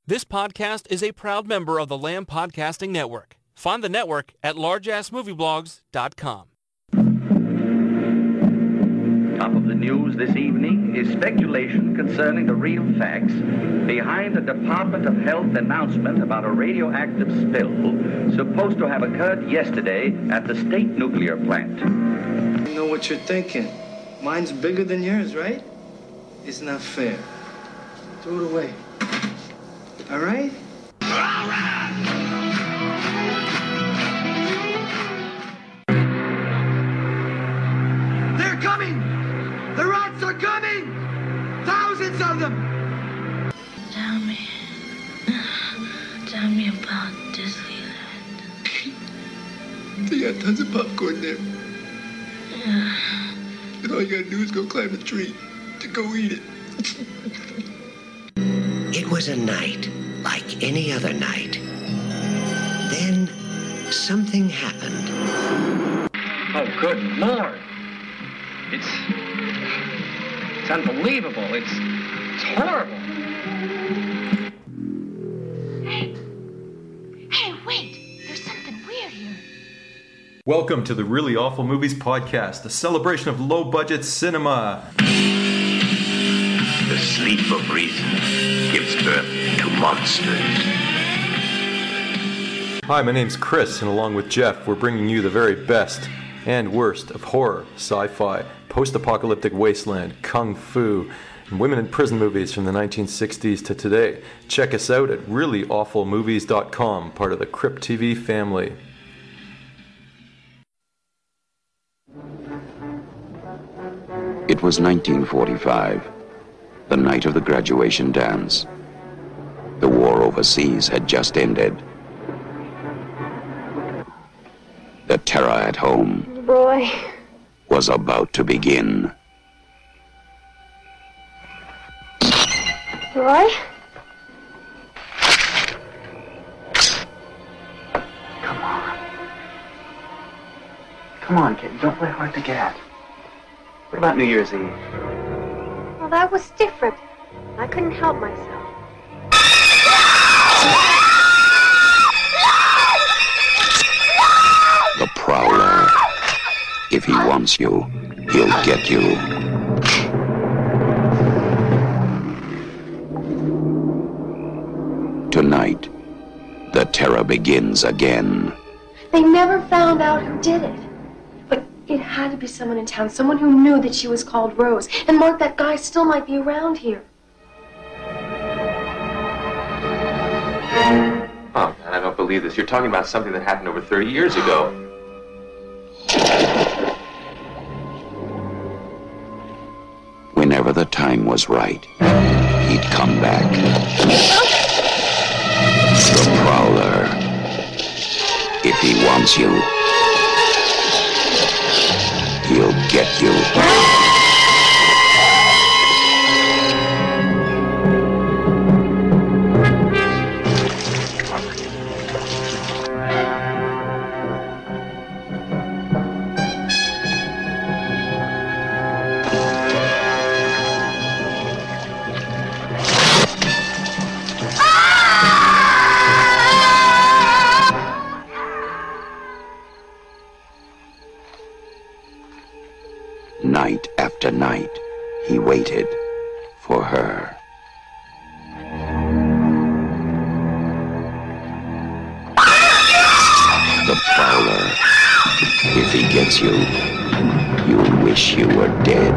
This podcast is a proud member of the Lamb Podcasting Network. Find the network at largeassmovieblogs.com. Top of the news this evening is speculation concerning the real facts behind the Department of Health announcement about a radioactive spill supposed to have occurred yesterday at the state nuclear plant. I know what you're thinking. Mine's bigger than yours, right? It's not fair. Throw it away. All right? They're coming! The rats are coming! Thousands of them! Tell me about Disneyland. They got tons of popcorn there. Yeah. And all you gotta do is go climb a tree to go eat it. It was a night like any other night. Then something happened. Oh, good Lord! It's unbelievable. It's horrible. Hey, wait! There's something weird here. Welcome to the Really Awful Movies Podcast, a celebration of low-budget cinema. The sleep of reason gives birth to monsters. Hi, my name's Chris, and along with Jeff, we're bringing you the very best and worst of horror, sci-fi, post-apocalyptic wasteland, kung fu, and women in prison movies from the 1960s to today. Check us out at reallyawfulmovies.com, part of the Crypt TV family. It was 1945, the night of the graduation dance. The war overseas had just ended. The terror at home Roy was about to begin. Roy? Come on, kid. Don't play hard to get. What about New Year's Eve? Well, that was different. I couldn't help myself. The Prowler. If he wants you, he'll get you. Tonight, the terror begins again. They never found out who did it. But it had to be someone in town, someone who knew that she was called Rose. And Mark, that guy still might be around here. Oh, man, I don't believe this. You're talking about something that happened over 30 years ago. Whenever the time was right, he'd come back. The Prowler. If he wants you, he'll get you. Night after night, he waited for her. The Prowler. If he gets you, you'll wish you were dead.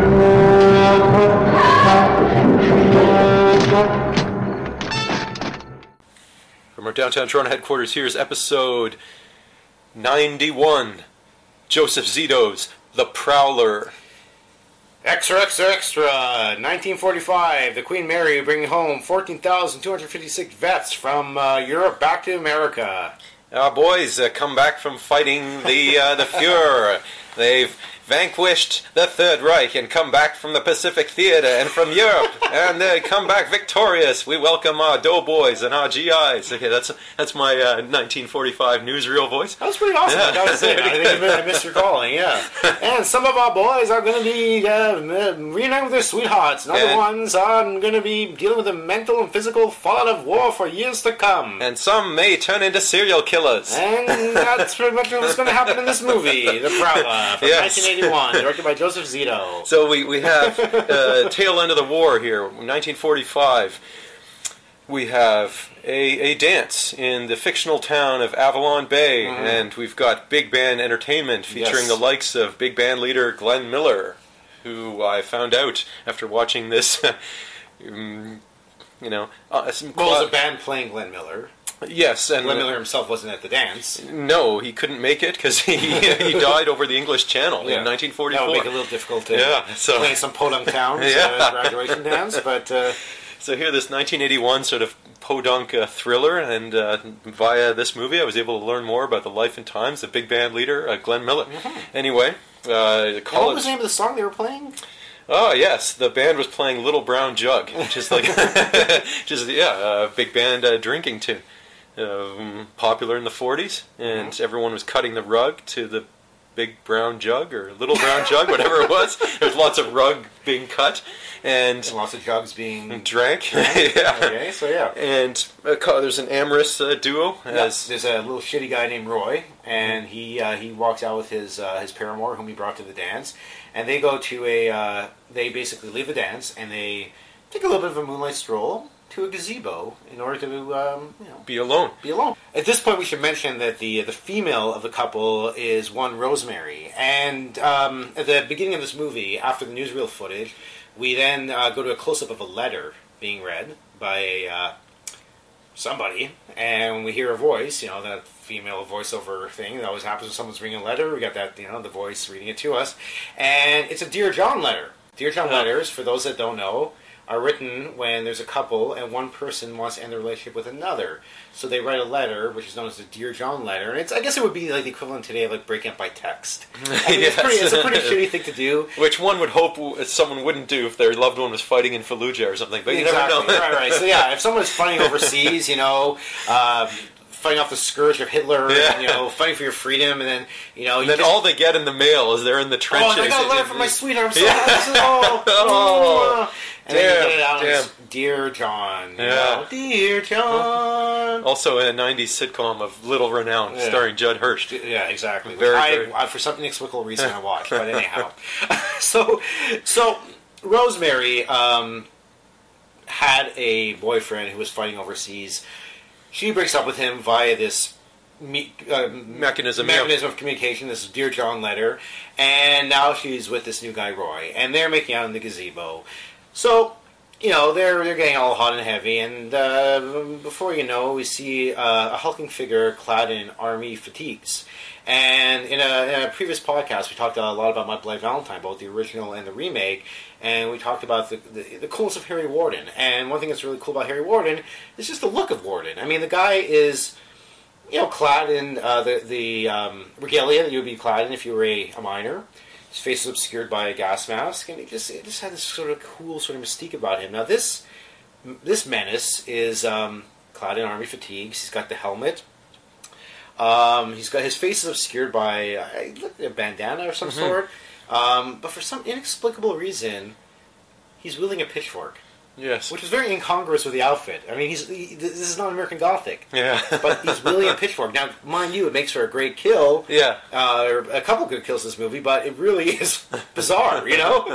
From our downtown Toronto headquarters, here's episode 91, Joseph Zito's The Prowler. Extra, extra, extra! 1945, the Queen Mary bringing home 14,256 vets from Europe back to America. Our boys come back from fighting the Fuhrer. They've vanquished the Third Reich and come back from the Pacific Theater and from Europe, and they come back victorious. We welcome our doughboys and our GIs. Okay, that's my 1945 newsreel voice. That was pretty awesome. Yeah. I gotta say, I think I missed your calling. Yeah, and some of our boys are going to be reuniting with their sweethearts, and other ones are going to be dealing with the mental and physical fallout of war for years to come. And some may turn into serial killers. And that's pretty much what's going to happen in this movie, The Prowler, from Yes. 1981, directed by Joseph Zito. So we have tail end of the war here, 1945. We have a dance in the fictional town of Avalon Bay, and we've got big band entertainment featuring the likes of big band leader Glenn Miller, who I found out after watching this. Some was a band playing Glenn Miller. Yes, and Glenn Miller himself wasn't at the dance. No, he couldn't make it because he died over the English Channel in 1944. That would make it a little difficult to play some podunk towns graduation dance, but... So here, this 1981 sort of podunk thriller, and via this movie I was able to learn more about the life and times of big band leader Glenn Miller. Anyway, what was the name of the song they were playing? Oh yes, the band was playing Little Brown Jug, just like big band drinking tune. Popular in the 40s, and everyone was cutting the rug to the big brown jug or little brown jug, whatever it was. There's lots of rug being cut, and lots of jugs being drank. Yeah. Okay, so yeah. And there's an amorous duo. There's a little shitty guy named Roy, and he walks out with his paramour, whom he brought to the dance, and they go to they basically leave the dance, and they take a little bit of a moonlight stroll to a gazebo in order to be alone. At this point, we should mention that the female of the couple is one Rosemary, and at the beginning of this movie, after the newsreel footage, we then go to a close-up of a letter being read by somebody, and we hear a voice, that female voiceover thing that always happens when someone's reading a letter. We got that, the voice reading it to us, and it's a Dear John letter. Dear John letters, for those that don't know, are written when there's a couple and one person wants to end the relationship with another. So they write a letter, which is known as the Dear John letter. And I guess it would be like the equivalent today of like breaking up by text. It's a pretty shitty thing to do. Which one would hope someone wouldn't do if their loved one was fighting in Fallujah or something. But you never know. Right. So yeah, if someone's fighting overseas, fighting off the scourge of Hitler, and, fighting for your freedom, and then, And then all they get in the mail is they're in the trenches. Oh, I got a letter from my sweetheart. I'm so happy. And then you get it out and it's Dear John. Dear John. Also a 90s sitcom of little renown starring Judd Hirsch. Yeah, exactly. Very for some inexplicable reason I watched, but anyhow. So Rosemary had a boyfriend who was fighting overseas. She breaks up with him via this mechanism of communication, this Dear John letter, and now she's with this new guy, Roy, and they're making out in the gazebo. So, they're getting all hot and heavy, and before you know, we see a hulking figure clad in army fatigues. And in a previous podcast, we talked a lot about My Bloody Valentine, both the original and the remake, and we talked about the coolness of Harry Warden. And one thing that's really cool about Harry Warden is just the look of Warden. I mean, the guy is, clad in the regalia that you would be clad in if you were a miner. His face is obscured by a gas mask, and it just had this sort of cool sort of mystique about him. Now, this menace is clad in army fatigues. He's got the helmet. He's got his face is obscured by a bandana of some sort, but for some inexplicable reason, he's wielding a pitchfork. Yes, which is very incongruous with the outfit. I mean, this is not American Gothic. Yeah, but he's wielding a pitchfork. Now, mind you, it makes for a great kill. Yeah, or a couple good kills in this movie, but it really is bizarre,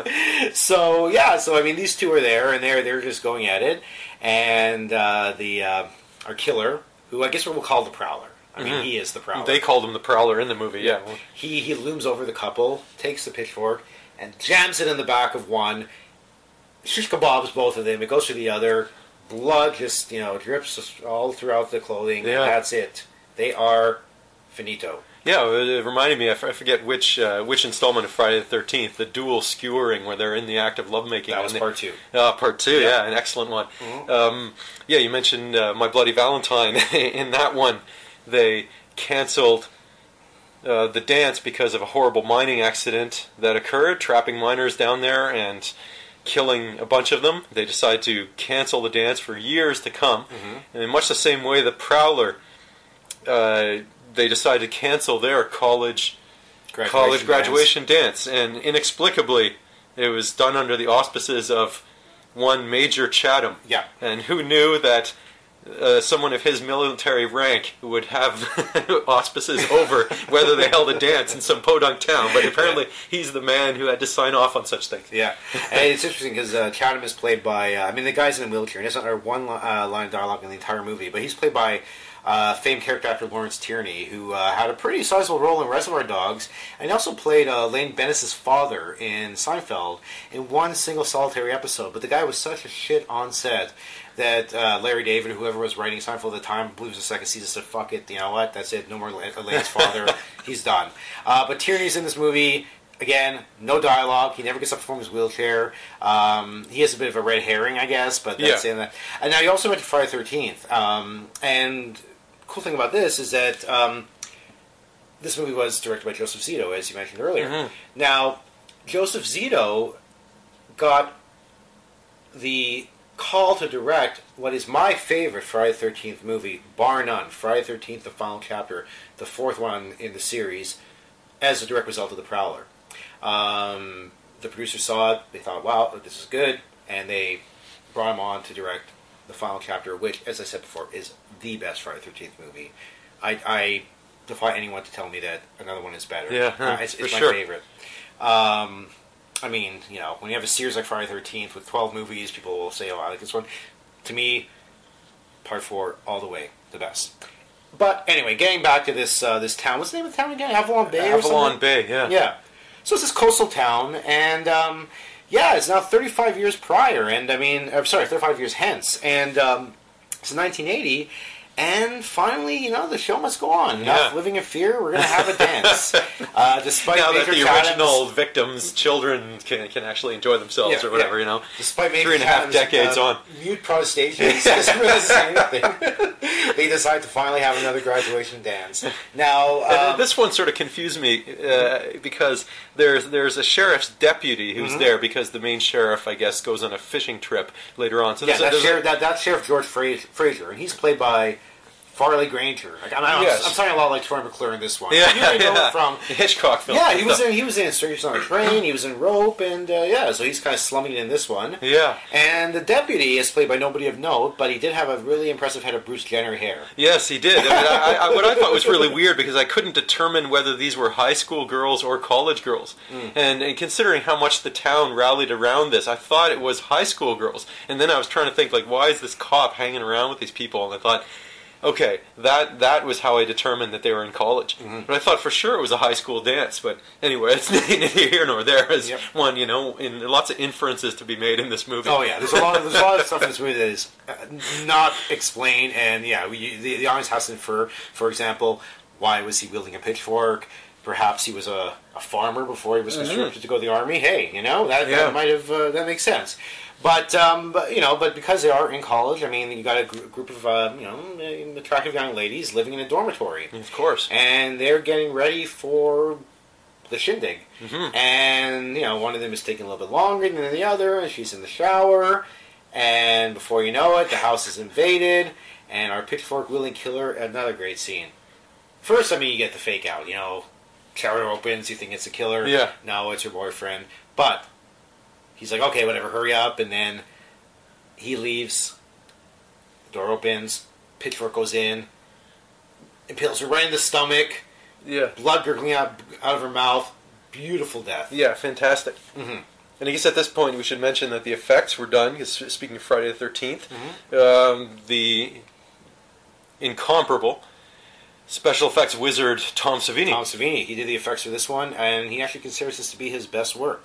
So I mean, these two are there, and they're just going at it, and our killer, who I guess we'll call the Prowler. I mean, he is the Prowler. They called him the Prowler in the movie, yeah. He looms over the couple, takes the pitchfork, and jams it in the back of one. Shish kebabs both of them. It goes through the other. Blood just, drips all throughout the clothing. Yeah. That's it. They are finito. Yeah, it reminded me, I forget which installment of Friday the 13th, the dual skewering where they're in the act of lovemaking. That was part 2. Part 2, yeah, an excellent one. Mm-hmm. You mentioned My Bloody Valentine. In that one, they canceled the dance because of a horrible mining accident that occurred, trapping miners down there and killing a bunch of them. They decided to cancel the dance for years to come. And in much the same way, the Prowler, they decided to cancel their college graduation dance. And inexplicably, it was done under the auspices of one Major Chatham. Yeah. And who knew that someone of his military rank would have auspices over whether they held a dance in some podunk town, but apparently he's the man who had to sign off on such things. Yeah, and it's interesting because Chatham is played by, the guy's in a wheelchair, and he doesn't have one line of dialogue in the entire movie, but he's played by famed character actor Lawrence Tierney, who had a pretty sizable role in Reservoir Dogs, and he also played Lane Bennis' father in Seinfeld in one single solitary episode, but the guy was such a shit on set that Larry David, or whoever was writing Seinfeld at the time, believes the second season, said, fuck it, you know what, that's it, no more Lane's father, he's done. But Tierney's in this movie, again, no dialogue, he never gets up from his wheelchair, he has a bit of a red herring, I guess, but that's in that. And now, you also mentioned Friday the 13th, and the cool thing about this is that this movie was directed by Joseph Zito, as you mentioned earlier. Now, Joseph Zito got the call to direct what is my favorite Friday the 13th movie, bar none, Friday the 13th, the final chapter, the fourth one in the series, as a direct result of The Prowler. The producers saw it, they thought, wow, this is good, and they brought him on to direct the final chapter, which, as I said before, is the best Friday the 13th movie. I defy anyone to tell me that another one is better. It's my favorite. When you have a series like Friday the 13th with 12 movies, people will say, oh, I like this one. To me, Part 4, all the way, the best. But anyway, getting back to this this town. What's the name of the town again? Avalon Bay or something? Avalon Bay, yeah. Yeah. So it's this coastal town, and it's now 35 years prior, and 35 years hence. And it's 1980, and finally, the show must go on. Enough living in fear, we're going to have a dance. Despite now Major that the Chathams, original victims' children can actually enjoy themselves or whatever, Despite Major 3.5 Chathams, decades on. mute protestations, doesn't really say anything. They decide to finally have another graduation dance. Now, this one sort of confused me because there's a sheriff's deputy who's there because the main sheriff, I guess, goes on a fishing trip later on. So that's Sheriff George Fraser, and he's played by Farley Granger. I'm sounding a lot like Troy McClure in this one. Yeah, you really know from the Hitchcock film. Yeah, he was in Strangers on a Train. He was in Rope, and so he's kind of slumming it in this one. Yeah, and the deputy is played by nobody of note, but he did have a really impressive head of Bruce Jenner hair. Yes, he did. What I thought was really weird because I couldn't determine whether these were high school girls or college girls, and considering how much the town rallied around this, I thought it was high school girls. And then I was trying to think, why is this cop hanging around with these people? And I thought, okay, that was how I determined that they were in college. But I thought for sure it was a high school dance. But anyway, it's neither here nor there. As one, and lots of inferences to be made in this movie. Oh yeah, there's a lot of stuff in this movie that is not explained, and the audience has to infer. For example, why was he wielding a pitchfork? Perhaps he was a farmer before he was conscripted to go to the army. Hey, that might have that makes sense. But because they are in college, you got a group of attractive young ladies living in a dormitory, of course, and they're getting ready for the shindig. And one of them is taking a little bit longer than the other, and she's in the shower, and before you know it, the house is invaded, and our pitchfork wielding killer. Another great scene. First, you get the fake out. Shower opens, you think it's a killer. Yeah. No, it's your boyfriend, but he's like, okay, whatever, hurry up, and then he leaves, the door opens, pitchfork goes in, impales her right in the stomach, blood gurgling out of her mouth, beautiful death. Yeah, fantastic. And I guess at this point we should mention that the effects were done, because speaking of Friday the 13th, the incomparable special effects wizard Tom Savini. Tom Savini, he did the effects for this one, and he actually considers this to be his best work.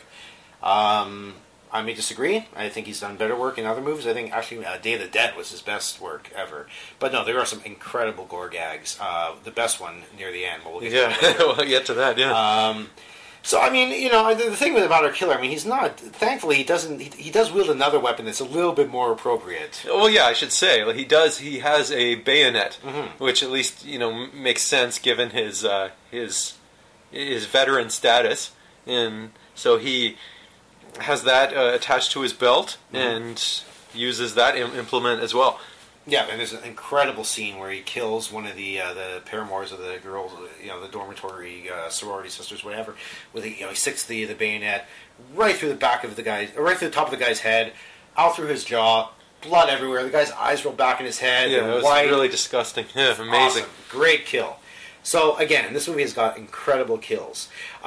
I may disagree. I think he's done better work in other movies. I think actually Day of the Dead was his best work ever. But no, there are some incredible gore gags. The best one near the end. We'll get to that. So the thing about our killer, he's not. Thankfully, he doesn't. He does wield another weapon that's a little bit more appropriate. Well, yeah, I should say he does. He has a bayonet, which at least makes sense given his his veteran status, and so he has that attached to his belt and uses that implement as well. Yeah, and there's an incredible scene where he kills one of the paramours of the girls, the dormitory sorority sisters, whatever. With he sticks the bayonet right through the back of the guy, right through the top of the guy's head, out through his jaw, blood everywhere. The guy's eyes roll back in his head. Yeah, it was white. really disgusting. Yeah, amazing, awesome. Great kill. So again, this movie has got incredible kills.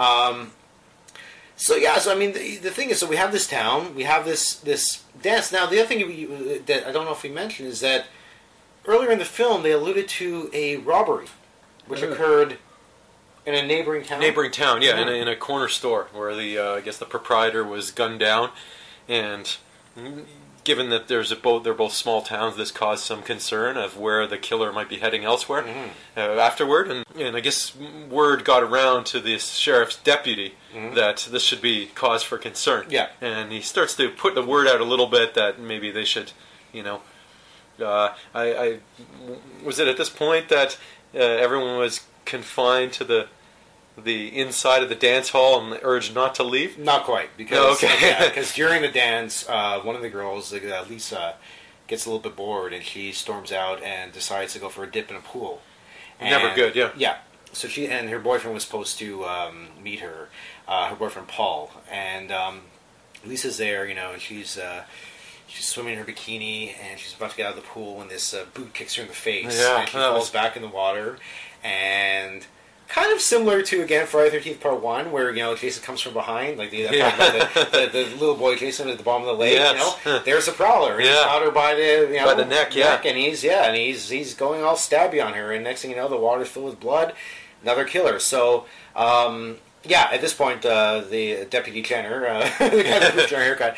So I mean, the thing is, so we have this town, we have this dance. Now, the other thing that I don't know if we mentioned is that earlier in the film they alluded to a robbery, which occurred in a neighboring town. Yeah, in a corner store where I guess the proprietor was gunned down, and given that they're both small towns, this caused some concern of where the killer might be heading elsewhere afterward. And I guess word got around to the sheriff's deputy that this should be cause for concern. Yeah. And he starts to put the word out a little bit that maybe they should, I was it at this point that everyone was confined to the inside of the dance hall and urged not to leave? Not quite, because because during the dance, one of the girls, Lisa, gets a little bit bored and she storms out and decides to go for a dip in a pool. Never good, yeah. Yeah. So she and her boyfriend was supposed to meet her, her boyfriend Paul, and Lisa's there, and she's swimming in her bikini and she's about to get out of the pool when this boot kicks her in the face, and she falls back in the water, and kind of similar to, again, Friday the 13th Part 1, where, Jason comes from behind, like the little boy Jason at the bottom of the lake, there's a prowler, he's got her by the neck, and he's going all stabby on her, and next thing you know, the water's filled with blood, another killer. So, at this point, the Deputy Jenner, the guy with the haircut,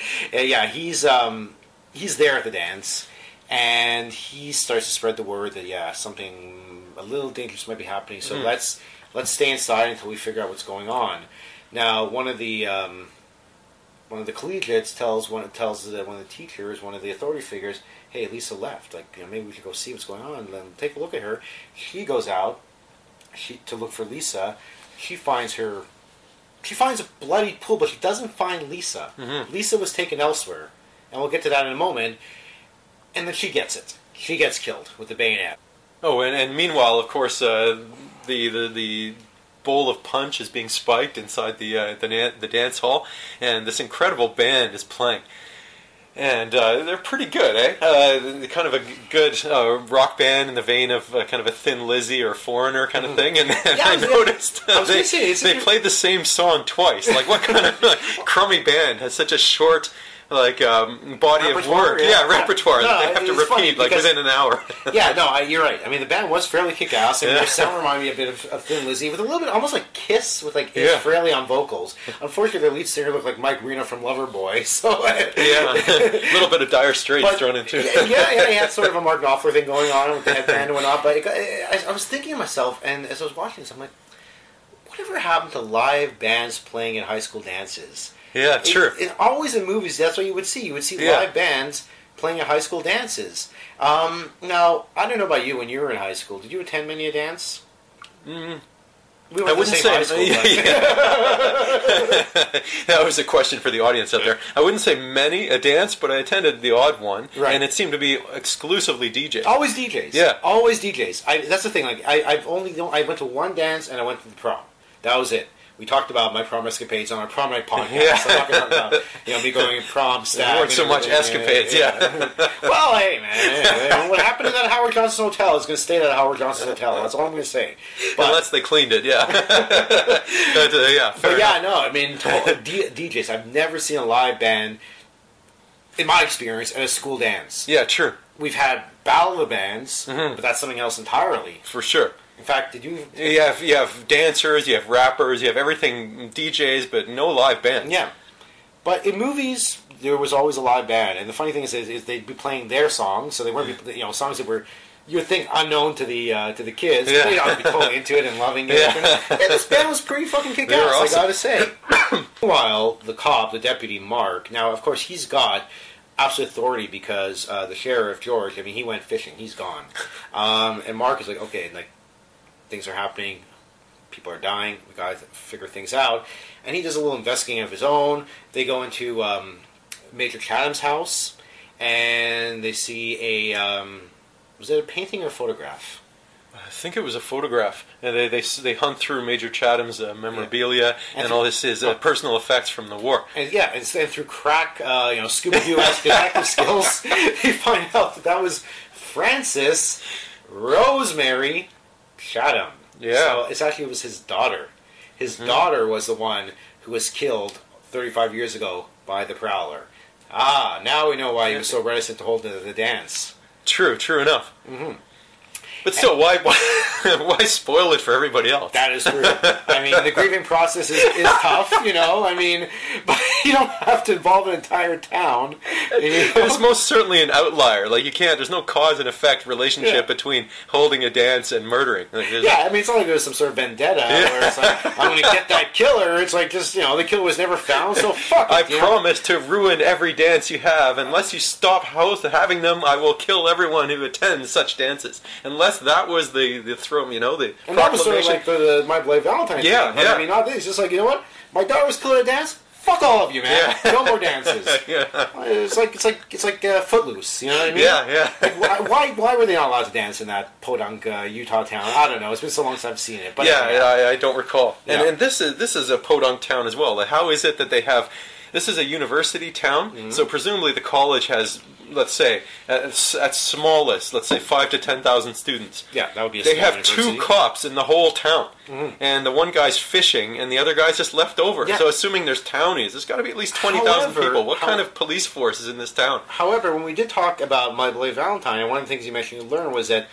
he's there at the dance, and he starts to spread the word that, something a little dangerous might be happening, so let's stay inside until we figure out what's going on. Now, one of the collegiates tells one of the teachers, one of the authority figures, "Hey, Lisa left. Maybe we should go see what's going on." And then take a look at her. She goes out to look for Lisa. She finds a bloody pool, but she doesn't find Lisa. Lisa was taken elsewhere, and we'll get to that in a moment. And then she gets it. She gets killed with the bayonet. Oh, and meanwhile, of course, the bowl of punch is being spiked inside the dance hall, and this incredible band is playing, and they're pretty good, kind of a good rock band in the vein of kind of a Thin Lizzy or Foreigner kind of thing. And I noticed they played the same song twice. Like, what kind of crummy band has such a short body of work, repertoire that they have to repeat within an hour. You're right. I mean, the band was fairly kick-ass, and their sound reminded me a bit of Thin Lizzy, with a little bit, almost like Kiss, with Ace Frehley on vocals. Unfortunately, their lead singer looked like Mike Reno from Loverboy, so a little bit of Dire Straits thrown into it. He had sort of a Mark Knopfler thing going on with the headband and whatnot. But I was thinking to myself, and as I was watching this, I'm like, whatever happened to live bands playing at high school dances? Yeah, sure. Always in movies, that's what you would see. You would see live bands playing at high school dances. Now, I don't know about you when you were in high school. Did you attend many a dance? We went to the same high school. That was a question for the audience out there. I wouldn't say many a dance, but I attended the odd one, and it seemed to be exclusively DJs. Always DJs. Yeah. Always DJs. That's the thing. I went to one dance and I went to the prom. That was it. We talked about my prom escapades on our prom night podcast. I'm not going to talk about me going prom stag. There weren't so much escapades, Well, hey, man. What happened to that Howard Johnson Hotel is going to stay at that Howard Johnson Hotel. That's all I'm going to say. But, unless they cleaned it, fair enough. I mean, DJs. I've never seen a live band, in my experience, at a school dance. Yeah, true. We've had battle of the bands, but that's something else entirely. For sure. In fact, did you... You have dancers, you have rappers, you have everything, DJs, but no live bands. Yeah. But in movies, there was always a live band. And the funny thing is they'd be playing their songs, so they weren't songs that were, you would think, unknown to the kids. Yeah. They'd be totally into it and loving it. And this band was pretty fucking kick-ass, awesome. I gotta say. Meanwhile, the cop, the deputy, Mark, now, of course, he's got absolute authority because the sheriff, George, he went fishing. He's gone. And Mark is like, okay, things are happening. people are dying. We got to figure things out. And he does a little investigating of his own. They go into Major Chatham's house, and they see a was it a painting or a photograph? I think it was a photograph. And they hunt through Major Chatham's memorabilia and all his personal effects from the war. And and through crack, Scooby-Doo-esque detective skills, they find out that was Frances Rosemary Chatham. Yeah. So it was his daughter. His daughter was the one who was killed 35 years ago by the Prowler. Ah, now we know why he was so reticent to hold the dance. True enough. Mm-hmm. But still, why spoil it for everybody else? That is true. I mean, the grieving process is tough, but you don't have to involve an entire town. It's most certainly an outlier. Like, you can't, there's no cause and effect relationship between holding a dance and murdering. Like, it's not like there's some sort of vendetta where it's like, I'm going to get that killer. It's like, just, the killer was never found, so fuck it. I promise to ruin every dance you have. Unless you stop having them, I will kill everyone who attends such dances. Unless that was the throw, the and that was sort of like the My Bloody Valentine thing. I mean, not this. It's just like, you know what? My daughter was killing a dance. Fuck all of you, man. No more dances. It's like Footloose. You know what I mean? Yeah. Like, why were they not allowed to dance in that podunk Utah town? I don't know. It's been so long since I've seen it. But I don't recall. Yeah. And this is a podunk town as well. Like, how is it that they have? This is a university town, so presumably the college has, let's say, at smallest, let's say 5,000 to 10,000 students. Yeah, that would be a They small have university. 2 cops in the whole town, and the one guy's fishing, and the other guy's just left over. Yeah. So assuming there's townies, there's got to be at least 20,000 people. What kind of police force is in this town? However, when we did talk about My Bloody Valentine, and one of the things you mentioned you learned was that,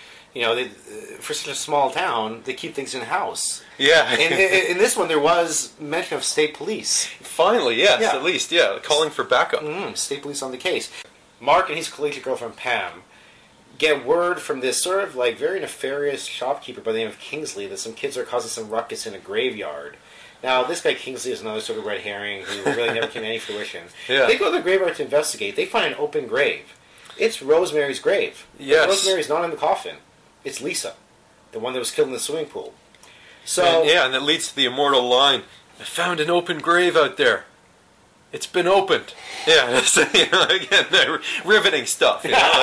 for such a small town, they keep things in-house. Yeah. In this one, there was mention of state police. Finally, yes, at least, calling for backup. State police on the case. Mark and his collegiate girlfriend, Pam, get word from this sort of, like, very nefarious shopkeeper by the name of Kingsley that some kids are causing some ruckus in a graveyard. Now, this guy Kingsley is another sort of red herring who really never came to any fruition. Yeah. They go to the graveyard to investigate. They find an open grave. It's Rosemary's grave. Yes. Rosemary's not in the coffin. It's Lisa, the one that was killed in the swimming pool. So and that leads to the immortal line, I found an open grave out there. It's been opened. Yeah, again, riveting stuff.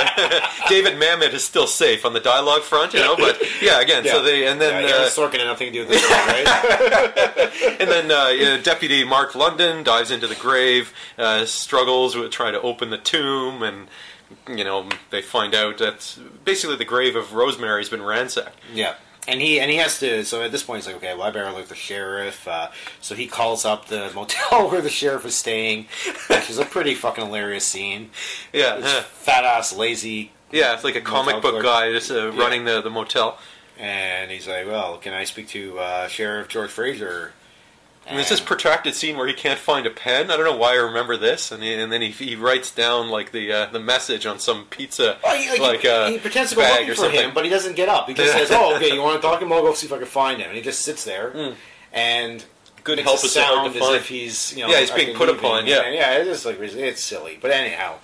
David Mamet is still safe on the dialogue front, but again, so they and then Sorkin had nothing to do with this one, right? And then Deputy Mark London dives into the grave, struggles with trying to open the tomb, and they find out that basically the grave of Rosemary's been ransacked. Yeah. And he has to, so at this point he's like, okay, well I better alert the sheriff, so he calls up the motel where the sheriff is staying, which is a pretty fucking hilarious scene. Yeah. Fat-ass, lazy... Yeah, it's like a comic book guy just running the motel. And he's like, well, can I speak to Sheriff George Fraser? And there's this protracted scene where he can't find a pen. I don't know why I remember this. And then he writes down like the message on some pizza, he pretends to go looking for him, but he doesn't get up. He just says, "Oh, okay, you want to talk to him? I'll go see if I can find him." And he just sits there and good makes help a is so hard sound to as find. if he's he's being put upon. Yeah, it's just like it's silly. But anyhow,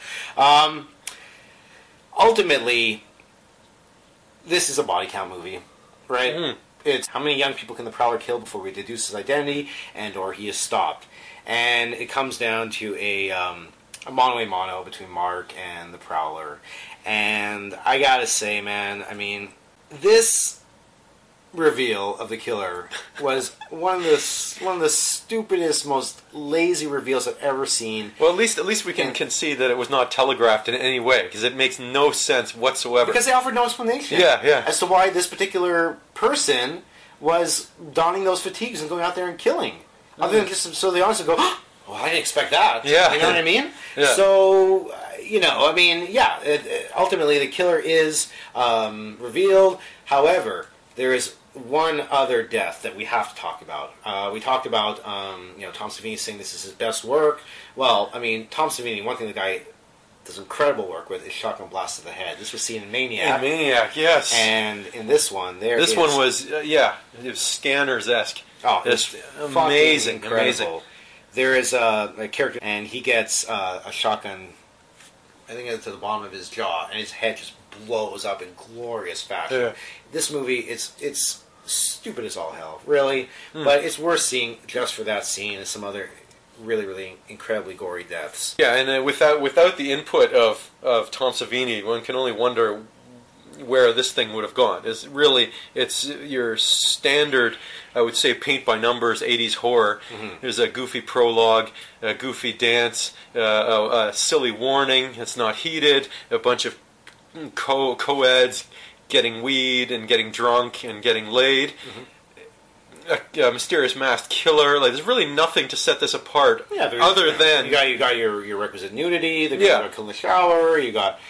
ultimately, this is a body count movie, right? It's how many young people can the Prowler kill before we deduce his identity and or he is stopped. And it comes down to a mano-a-mano between Mark and the Prowler. And I gotta say, man, I mean, this reveal of the killer was one of the stupidest, most lazy reveals I've ever seen. Well, at least we can concede that it was not telegraphed in any way, because it makes no sense whatsoever. Because they offered no explanation. Yeah. As to why this particular person was donning those fatigues and going out there and killing. Other than just so the audience would go, oh, well, I didn't expect that. Yeah. You know what I mean? Yeah. So, ultimately the killer is revealed. However, there is one other death that we have to talk about. We talked about, Tom Savini saying this is his best work. Well, I mean, Tom Savini, one thing the guy does incredible work with is shotgun blast to the head. This was seen in Maniac. In Maniac, yes. And in this one, this one was, it was Scanners-esque. Oh, it's amazing. There is a character, and he gets a shotgun, I think to the bottom of his jaw, and his head just blows up in glorious fashion. Yeah. This movie, it's stupid as all hell, really. But it's worth seeing just for that scene and some other really, really incredibly gory deaths. Yeah, and without the input of Tom Savini, one can only wonder where this thing would have gone. It's your standard, I would say, paint by numbers 80s horror. There's a goofy prologue, a goofy dance, a silly warning, it's not heated, a bunch of co-eds getting weed and getting drunk and getting laid. A mysterious masked killer. Like, there's really nothing to set this apart, other than you got your requisite nudity. The guy got killed in the shower. You got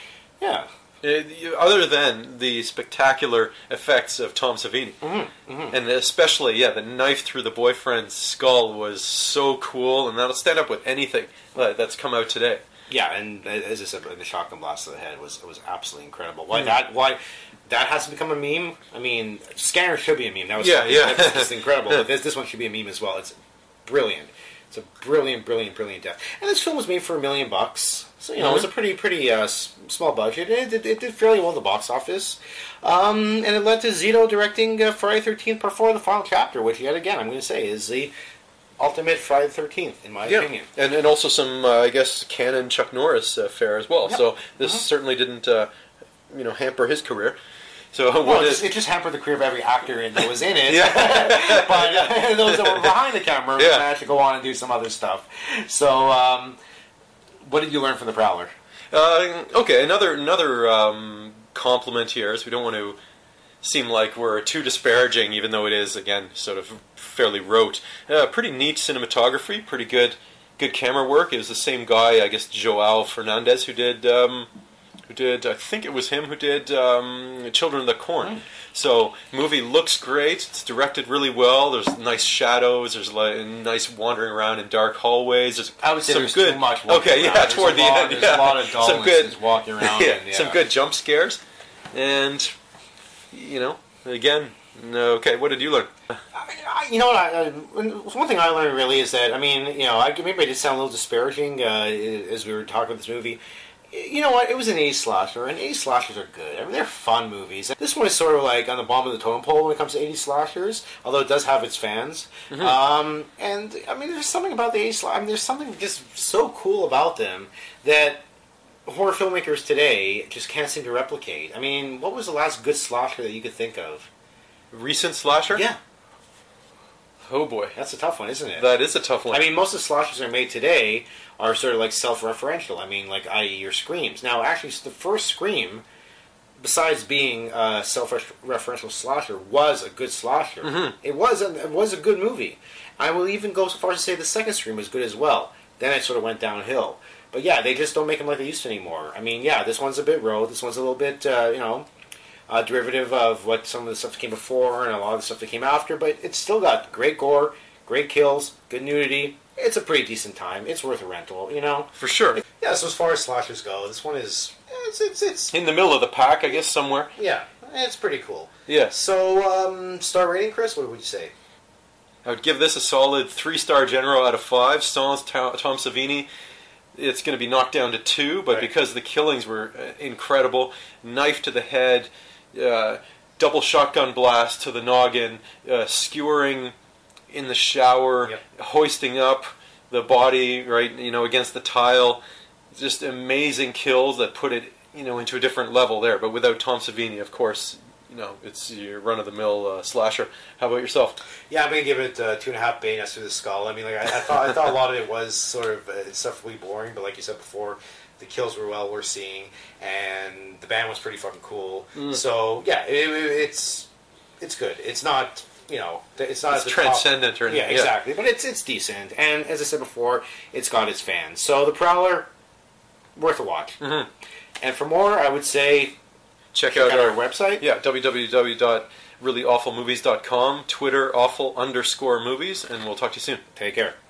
other than the spectacular effects of Tom Savini, and especially the knife through the boyfriend's skull was so cool, and that'll stand up with anything that's come out today. Yeah, and as I said, the shotgun blast to the head was absolutely incredible. Why that hasn't become a meme? I mean, Scanner should be a meme. That was that's just incredible. But this one should be a meme as well. It's brilliant. It's a brilliant death. And this film was made for $1 million, so it was a pretty small budget. It did fairly well at the box office, and it led to Zito directing Friday the 13th Part 4, the final chapter, which yet again I'm going to say is the ultimate Friday the 13th in my opinion. And also some I guess canon Chuck Norris fare as well. Yep. So this certainly didn't hamper his career. So it just hampered the career of every actor that was in it. But those that were behind the camera managed to go on and do some other stuff. So, what did you learn from The Prowler? Okay, another compliment here, as we don't want to seem like we're too disparaging, even though it is, again, sort of fairly rote. Pretty neat cinematography, pretty good camera work. It was the same guy, I guess, Joao Fernandez, who did, I think it was him who did Children of the Corn. So, movie looks great. It's directed really well. There's nice shadows. There's nice wandering around in dark hallways. There's I would say some there's good, too much walking around. Toward the end. There's a lot of dullness some good just walking around. Some good jump scares. And, again, okay, what did you learn? You know what? One thing I learned really is that, maybe I did sound a little disparaging as we were talking about this movie. You know what? It was an 80s slasher, and 80s slashers are good. I mean, they're fun movies. This one is sort of like on the bottom of the totem pole when it comes to 80s slashers, although it does have its fans. And, there's something about the 80s slashers. There's something just so cool about them that horror filmmakers today just can't seem to replicate. I mean, what was the last good slasher that you could think of? Recent slasher? Yeah. Oh boy. That's a tough one, isn't it? That is a tough one. I mean, most of the slashers that are made today are sort of like self-referential. i.e. your Screams. Now, actually, the first Scream, besides being a self-referential slasher, was a good slasher. It was a good movie. I will even go so far as to say the second Scream was good as well. Then it sort of went downhill. But yeah, they just don't make them like they used to anymore. I mean, yeah, this one's a bit rote. This one's a little bit, derivative of what some of the stuff that came before and a lot of the stuff that came after, but it's still got great gore, great kills, good nudity. It's a pretty decent time. It's worth a rental, For sure. Yeah, so as far as slashers go, this one is... It's in the middle of the pack, I guess, somewhere. Yeah, it's pretty cool. Yeah. So, star rating, Chris, what would you say? I would give this a solid 3-star general out of 5. Stars Tom Savini. It's going to be knocked down to 2, but because the killings were incredible, knife to the head, double shotgun blast to the noggin, skewering in the shower, hoisting up the body against the tile, just amazing kills that put it into a different level there. But without Tom Savini, of course, it's your run-of-the-mill slasher. How about yourself? Yeah, I'm going to give it 2.5 bayonets through the skull. I mean, I thought a lot of it was sort of insufferably boring, but like you said before, the kills were well worth seeing, and the band was pretty fucking cool. So yeah, it's good. It's not it's not it's transcendent top. Or anything. Yeah, exactly. But it's decent, and as I said before, it's got its fans. So The Prowler, worth a watch. And for more, I would say check out our website. Yeah, www.reallyawfulmovies.com, Twitter awful_movies, and we'll talk to you soon. Take care.